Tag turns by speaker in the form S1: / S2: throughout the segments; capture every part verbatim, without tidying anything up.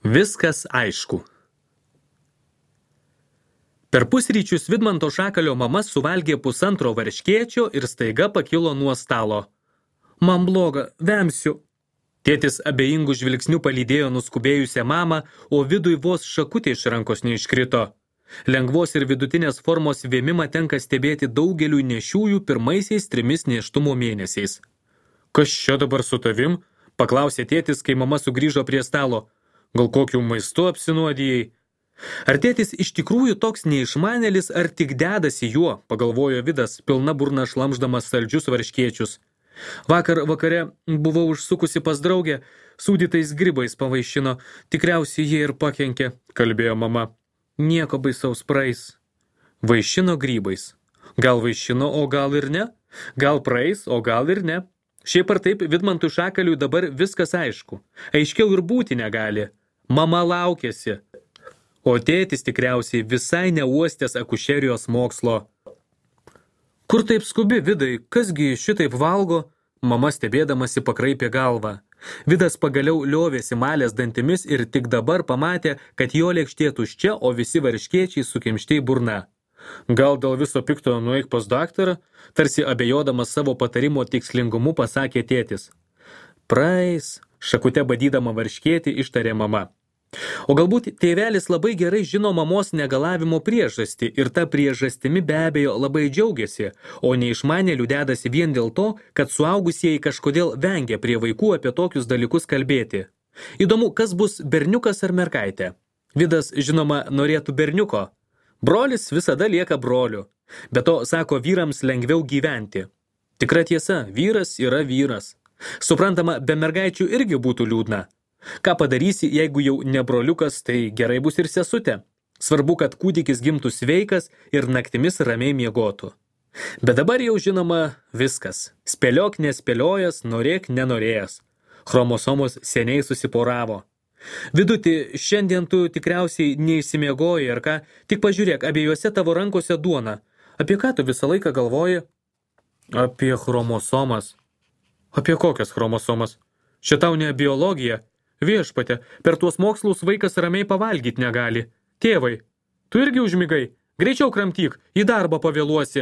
S1: Viskas aišku. Per pusryčius Vidmanto Šakalio mama suvalgė pusantro varškėčio ir staiga pakilo nuo stalo. Man bloga, vemsiu. Tėtis abejingų žvilgsnių palydėjo nuskubėjusią mamą, o Vidui vos šakutė iš rankos neiškrito. Lengvos ir vidutinės formos vėmimą tenka stebėti daugeliui nešiųjų pirmaisiais trimis nėštumo mėnesiais. Kas čia dabar su tavim? Paklausė tėtis, kai mama sugrįžo prie stalo. Gal kokiu maistu apsinuodijai? Ar tėtis iš tikrųjų toks neišmanėlis, ar tik dedasi juo, pagalvojo Vidas, pilna burna šlamždamas saldžius varškėčius. Vakar vakare buvau užsukusi pas draugę, sūdytais grybais pavaišino, tikriausiai jie ir pakenkė, kalbėjo mama. Nieko baisaus praeis. Vaišino grybais. Gal vaišino, o gal ir ne? Gal praeis, o gal ir ne? Šiaip ar taip, Vidmantui Šakaliui dabar viskas aišku. Aiškiau ir būti negali. Mama laukėsi. O tėtis tikriausiai visai neuostęs akušerijos mokslo. Kur taip skubi, Vidai, kasgi šitaip valgo? Mama stebėdamasi pakraipė galvą. Vidas pagaliau liovėsi malės dantimis ir tik dabar pamatė, kad jo lėkštė tuščia, o visi varškėčiai sukimšti į burną. Gal dėl viso pikto nueik pas daktarą? Tarsi abejodamas savo patarimo tikslingumu pasakė tėtis. Praeis, šakute badydama varškėtį ištarė mama. O galbūt tėvelis labai gerai žino mamos negalavimo priežastį ir ta priežastimi be abejo labai džiaugiasi, o neišmanėlių dedasi vien dėl to, kad suaugusieji kažkodėl vengia prie vaikų apie tokius dalykus kalbėti. Įdomu, kas bus berniukas ar mergaitė? Vidas, žinoma, norėtų berniuko. Brolis visada lieka broliu. Be to, sako, vyrams lengviau gyventi. Tikra tiesa, vyras yra vyras. Suprantama, be mergaičių irgi būtų liūdna. Ką padarysi, jeigu jau ne broliukas, tai gerai bus ir sesutė. Svarbu, kad kūdikis gimtų sveikas ir naktimis ramiai miegotų. Bet dabar jau žinoma viskas. Spėliok nespėliojęs, norėk nenorėjęs. Chromosomos seniai susiporavo. Viduti, šiandien tu tikriausiai neišsimiegoji, ar ką? Tik pažiūrėk, abiejose tavo rankose duona. Apie ką tu visą laiką galvoji? Apie chromosomas. Apie kokias chromosomas? Čia tau ne biologija. Viešpate, per tuos mokslus vaikas ramiai pavalgyti negali. Tėvai, tu irgi užmigai. Greičiau kramtyk, į darbą pavėluosi.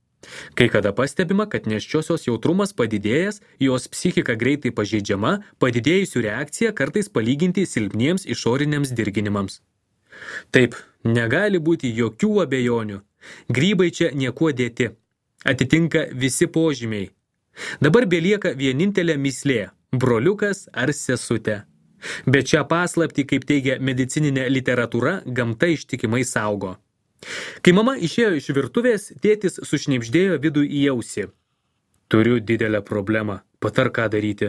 S1: Kai kada pastebima, kad nėščiosios jautrumas padidėjęs, jos psichika greitai pažeidžiama, padidėjusių reakcija kartais palyginti silpniems išoriniams dirginimams. Taip, negali būti jokių abejonių. Grybai čia niekuo dėti. Atitinka visi požymiai. Dabar belieka vienintelė mislė – broliukas ar sesutė. Bet šią paslaptį, kaip teigia medicininė literatūra, gamta ištikimai saugo. Kai mama išėjo iš virtuvės, tėtis sušnibždėjo Vidui į ausį. Turiu didelę problemą, patar ką daryti.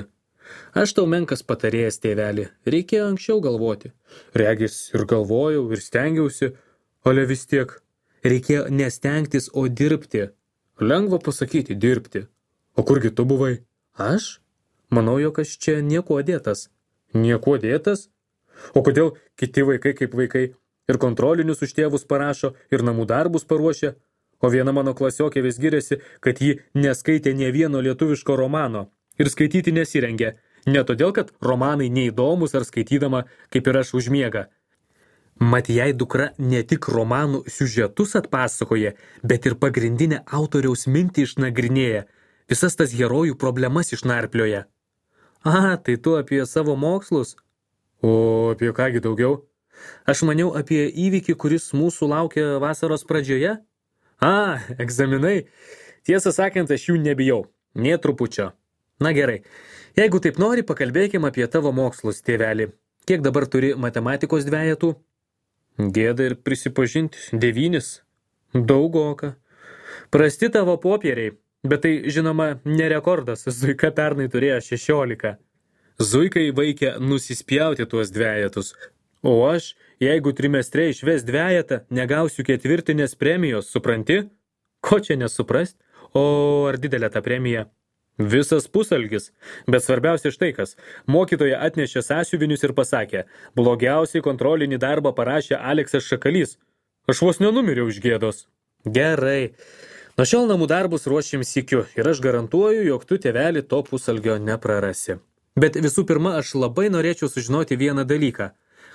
S1: Aš tau menkas patarėjas, tėveli, reikėjo anksčiau galvoti. Regis ir galvojau, ir stengiausi, ale vis tiek. Reikėjo nestengtis, o dirbti. Lengva pasakyti dirbti. O kurgi tu buvai? Aš? Manau, jog aš čia niekuo dėtas. Niekuo dėtas? O kodėl kiti vaikai kaip vaikai ir kontrolinius už tėvus parašo, ir namų darbus paruošia? O viena mano klasiokė vis giriasi, kad ji neskaitė nė vieno lietuviško romano ir skaityti nesirengė. Ne todėl, kad romanai neįdomus ar skaitydama, kaip ir aš užmiega. Mat jai dukra ne tik romanų siužetus atpasakoja, bet ir pagrindinę autoriaus mintį išnagrinėja. Visas tas herojų problemas išnarplioja. A, tai tu apie savo mokslus? O apie kągi daugiau? Aš maniau apie įvykį, kuris mūsų laukia vasaros pradžioje. A, egzaminai. Tiesą sakant, aš jų nebijau. Nė trupučio. Na gerai. Jeigu taip nori, pakalbėkim apie tavo mokslus, tėveli. Kiek dabar turi matematikos dvejetų? Gėda ir prisipažinti, devynis. Daugoka. Prasti tavo popieriai. Bet tai, žinoma, ne rekordas, Zuika pernai turėjo šešiolika. Zuikai vaikė nusispjauti tuos dvejetus. O aš, jeigu trimestre išves dvejetą, negausiu ketvirtinės premijos, supranti? Ko čia nesuprast? O ar didelė ta premija? Visas pusalgis. Bet svarbiausia štai kas. Mokytoja atnešė sąsiuvinius ir pasakė, blogiausiai kontrolinį darbą parašė Aleksas Šakalys. Aš vos nenumiriau iš gėdos. Gerai. Nuo šiol namų darbus ruošim sykiu ir aš garantuoju, jog tu, tėveli, to pusalgio neprarasi. Bet visų pirma, aš labai norėčiau sužinoti vieną dalyką.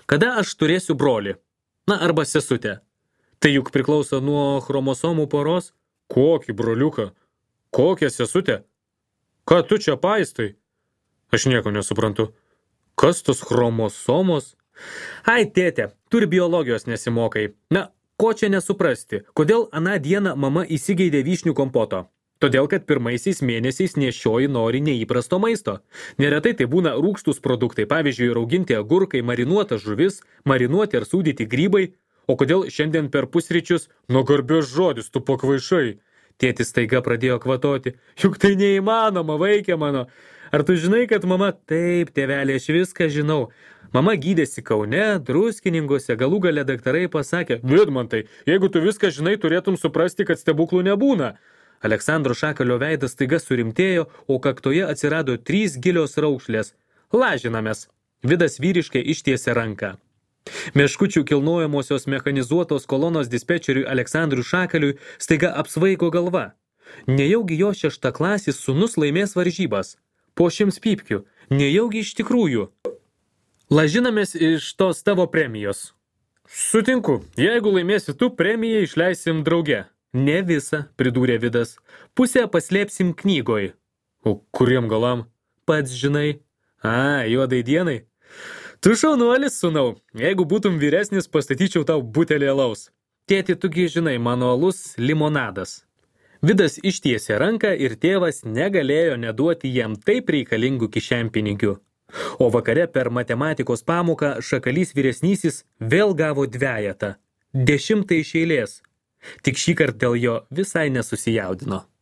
S1: Kada aš turėsiu brolį? Na, arba sesutę. Tai juk priklauso nuo chromosomų poros. Kokį broliuką? Kokią sesutę? Ką tu čia paistai? Aš nieko nesuprantu. Kas tos chromosomos? Ai, tėte, tu ir biologijos nesimokai. Na, ko čia nesuprasti? Kodėl aną dieną mama įsigeidė vyšnių kompoto? Todėl, kad pirmaisiais mėnesiais nešioji nori neįprasto maisto. Neretai tai būna rūgštus produktai, pavyzdžiui, rauginti agurkai, marinuota žuvis, marinuoti ar sūdyti grybai. O kodėl šiandien per pusryčius nuo garbės žodis tu pakvaišai? Tėtis staiga pradėjo kvatoti. Juk tai neįmanoma, vaikė mano. Ar tu žinai, kad mama? Taip, tėvelė, aš viską žinau. Mama gydėsi Kaune, Druskininkuose, galų gale daktarai pasakė, Vidmantai, jeigu tu viską žinai, turėtum suprasti, kad stebuklų nebūna. Aleksandro Šakalio veidas staiga surimtėjo, o kaktoje atsirado trys gilios raukšlės. Lažinamės. Vidas vyriškai ištiesė ranką. Meškučių kilnojamosios mechanizuotos kolonos dispečeriui Aleksandrui Šakaliui staiga apsvaigo galva. Nejaugi jo šeštaklasis sūnus laimės varžybas. Po šimts pypkių. Nejaugi iš tikrųjų. Lažinamės iš tos tavo premijos. Sutinku, jeigu laimėsi tu, premiją išleisim drauge. Ne visą, pridūrė Vidas. Pusę paslėpsim knygoj. O kuriem galam? Pats žinai. A, juodai dienai. Tu šaunuolis, sūnau. Jeigu būtum vyresnis, pastatyčiau tau butelį alaus. Tėti, tugi žinai, mano alus limonadas. Vidas ištiesė ranką ir tėvas negalėjo neduoti jam taip reikalingų kišenpinigių. O vakare per matematikos pamoką Šakalys vyresnysis vėl gavo dvejetą. Dešimtą iš eilės. Tik šįkart dėl jo visai nesusijaudino.